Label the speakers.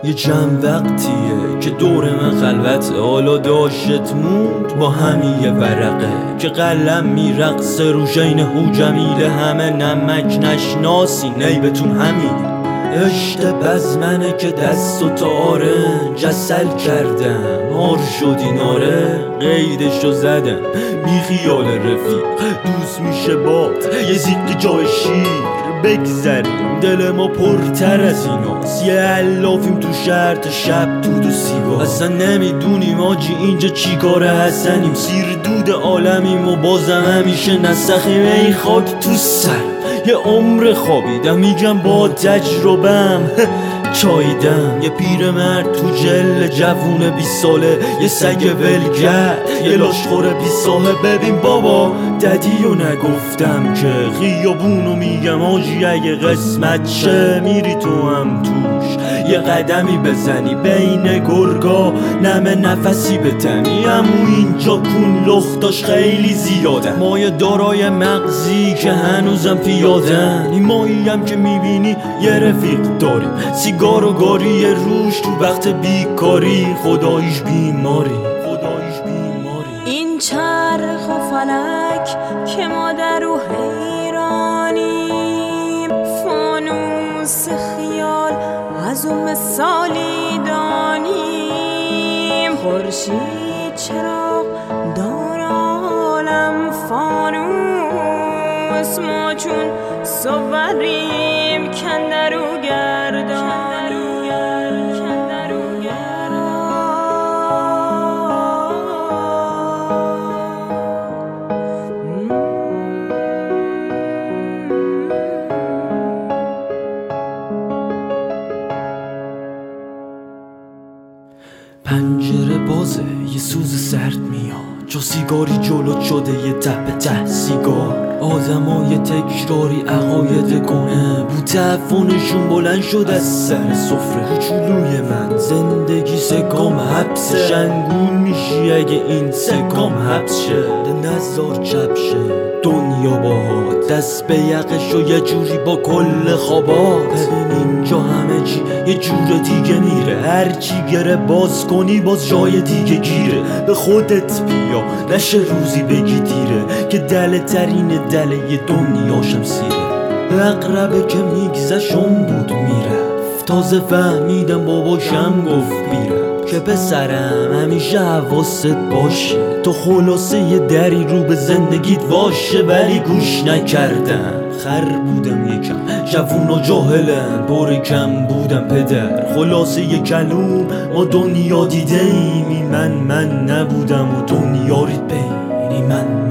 Speaker 1: یه جمع وقتیه که دور من خلوته، حالا داشت موند با همین یه ورقه که قلم میرقصه رو شین هو جمیله، همه نمک نشناسی نیبتون همین عشق بزمنه که دست و تارنج اصل کردم مار شدی ناره، قیدشو زدم بی خیال رفیق دوست میشه باد یه زیق جای شیر بگذریم، دل ما پرتر از ایناست، یه علافیم تو شرط شب دود و سیگار، اصلا نمیدونیم آجی اینجا چی کاره هستنیم، سیر دود عالمیم و بازم همیشه نسخیم، ای خاک تو سر یه عمر خوابیدم، میگم با تجربم چاییدم، یه پیرمرد تو جل جوون 20 ساله، یه سگ ولگرد یه لاشخور 20 ساله، ببین بابا ددیو نگفتم که خیابونو میگم آجی اگه قسمت شه میری تو هم توش، یه قدمی بزنی بین گرگا نمه نفسی بتنی، امو اینجا کون لختاش خیلی زیاده، مایه دارای مغزی که هنوزم پیادن، این مایی هم که میبینی یه رفیق داریم، سیگار و گاری روش تو وقت بیکاری، خداییش بیماری
Speaker 2: این چرخ و فلک که ما در او حیرانیم، فانوس خیال از اون مثالی دانیم، خورشید چراغ دار عالم فانوس، ما چون صوریم کندرو گردان.
Speaker 1: پنجره بازه یه سوز سرد میاد، جا سیگاری جلو شده یه ته به ته سیگار، آدمای تکراری عقاید کنه بو تعفنشون بلند شد از سر سفره، کوچولوی من زندگی سکام حبسه، شنگون میشی اگه این سکام حبس شه، نزار چپ شه دنیا باهات، دست به یقش و یه جوری با کل خوابات، ببین اینجا همه چی یه جور دیگه میره، هرچی گره باز کنی باز جای دیگه گیره، به خودت بیا نشه روزی بگی دیره که دل ترین دل یه دنیاشم سیره، اقربه که میگذشم بود میرفت، تازه فهمیدم باباشم گفت بیرم که پسرم همیشه حواست باشه، تو خلاصه یه دری رو به زندگیت واشه، ولی گوش نکردم، خر بودم یکم جوون و جاهلم، پر کم بودم پدر، خلاصه یه کلوم ما دنیا دیده ایمی، من نبودم و دنیا رید بینی من